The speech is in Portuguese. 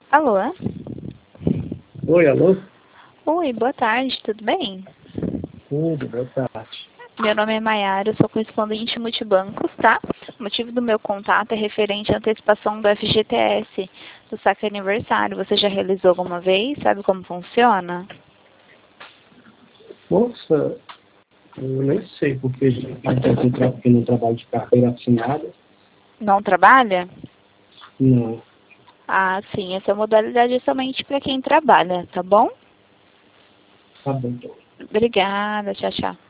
Alô? Oi, alô? Oi, boa tarde, tudo bem? Tudo, boa tarde. Meu nome é Maiara, eu sou correspondente multibancos, tá? O motivo do meu contato é referente à antecipação do FGTS, do saque aniversário. Você já realizou alguma vez? Sabe como funciona? Moça, eu nem sei porque eu não trabalho de carteira assinada. Não trabalha? Não, Ah, sim, essa modalidade é somente para quem trabalha, tá bom? tá bom. Obrigada, tchau, tchau.